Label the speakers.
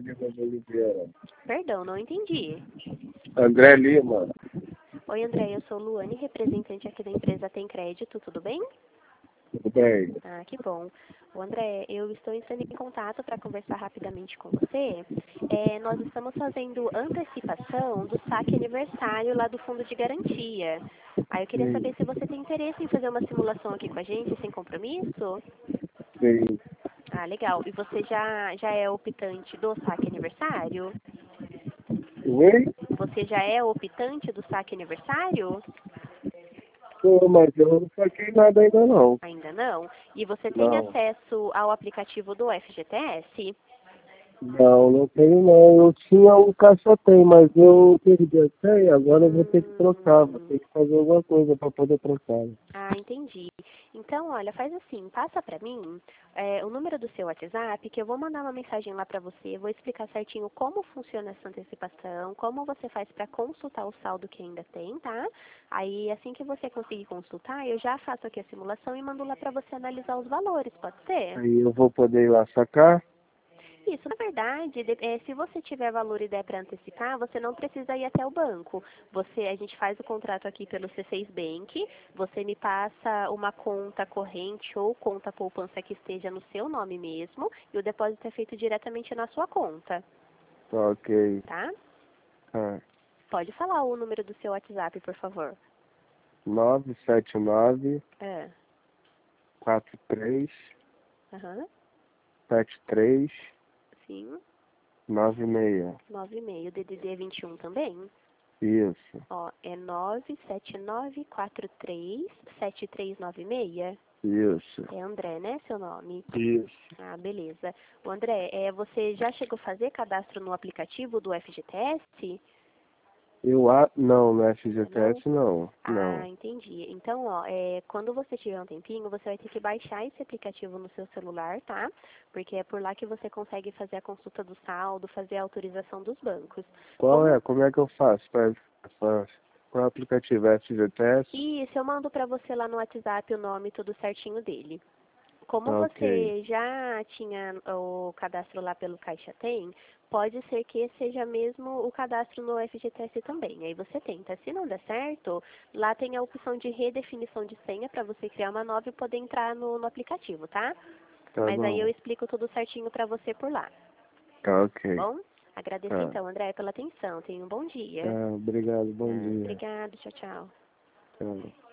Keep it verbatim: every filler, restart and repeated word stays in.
Speaker 1: Lima de Oliveira.
Speaker 2: Perdão, não entendi.
Speaker 1: André Lima.
Speaker 2: Oi, André, eu sou Luane, representante aqui da empresa Tem Crédito, tudo bem?
Speaker 1: Tudo bem?
Speaker 2: Ah, que bom. O André, eu estou entrando em contato para conversar rapidamente com você. É, nós estamos fazendo antecipação do saque aniversário lá do Fundo de Garantia. Aí eu queria
Speaker 1: Sim,
Speaker 2: saber se você tem interesse em fazer uma simulação aqui com a gente, sem compromisso?
Speaker 1: sim.
Speaker 2: Ah, legal. E você já, já é optante do saque aniversário?
Speaker 1: Oi?
Speaker 2: Você já é optante do saque aniversário?
Speaker 1: Pô, mas eu não saquei nada ainda não.
Speaker 2: Ainda não? E você tem
Speaker 1: Não.
Speaker 2: acesso ao aplicativo do F G T S?
Speaker 1: Não, não tenho não. Eu tinha um caixa tem, mas eu perdi a senha, agora eu vou ter que trocar, vou
Speaker 2: Hum,
Speaker 1: ter que fazer alguma coisa para poder trocar.
Speaker 2: ah, entendi. Então, olha, faz assim, passa para mim é, o número do seu WhatsApp, que eu vou mandar uma mensagem lá para você, vou explicar certinho como funciona essa antecipação, como você faz para consultar o saldo que ainda tem, tá? Aí, assim que você conseguir consultar, eu já faço aqui a simulação e mando lá para você analisar os valores, pode ser?
Speaker 1: Aí eu vou poder ir lá sacar?
Speaker 2: Isso, na verdade, de- eh, se você tiver valor e der para antecipar, você não precisa ir até o banco. Você, a gente faz o contrato aqui pelo C seis Bank, você me passa uma conta corrente ou conta poupança que esteja no seu nome mesmo, e o depósito é feito diretamente na sua conta,
Speaker 1: Tá, ok.
Speaker 2: tá?
Speaker 1: Tá.
Speaker 2: Pode falar o número do seu WhatsApp, por favor.
Speaker 1: nove sete nove,
Speaker 2: É.
Speaker 1: quatro três,
Speaker 2: Aham.
Speaker 1: sete três,
Speaker 2: Sim.
Speaker 1: nove seis.
Speaker 2: Nove e meio, D D D vinte e um também?
Speaker 1: Isso,
Speaker 2: Ó, é nove sete nove quatro três sete três nove seis?
Speaker 1: isso,
Speaker 2: É André, né, seu nome?
Speaker 1: isso.
Speaker 2: Ah, beleza. O André, é, você já chegou a fazer cadastro no aplicativo do F G T S?
Speaker 1: Eu a... Não, no
Speaker 2: Ainda não?
Speaker 1: F G T S não,
Speaker 2: Ah,
Speaker 1: não.
Speaker 2: entendi. Então, ó, é, quando você tiver um tempinho, você vai ter que baixar esse aplicativo no seu celular, tá? Porque é por lá que você consegue fazer a consulta do saldo, fazer a autorização dos bancos.
Speaker 1: Qual
Speaker 2: Como
Speaker 1: é? Como é que eu faço? Pra... pra- Qual é o aplicativo? F G T S?
Speaker 2: Isso, eu mando pra você lá no WhatsApp o nome tudo certinho dele. Como
Speaker 1: Tá, ok.
Speaker 2: você já tinha o cadastro lá pelo Caixa Tem, pode ser que seja mesmo o cadastro no F G T S também. Aí você tenta. Se não der certo, lá tem a opção de redefinição de senha para você criar uma nova e poder entrar no, no aplicativo, tá?
Speaker 1: Tá
Speaker 2: Mas aí eu
Speaker 1: bom.
Speaker 2: explico tudo certinho para você por lá,
Speaker 1: Tá,
Speaker 2: tá
Speaker 1: ok.
Speaker 2: bom? Agradeço
Speaker 1: Tá.
Speaker 2: então, André, pela atenção. Tenha um bom
Speaker 1: Tá,
Speaker 2: dia.
Speaker 1: obrigado, bom
Speaker 2: Ah,
Speaker 1: dia.
Speaker 2: obrigado, tchau, tchau.
Speaker 1: Tchau.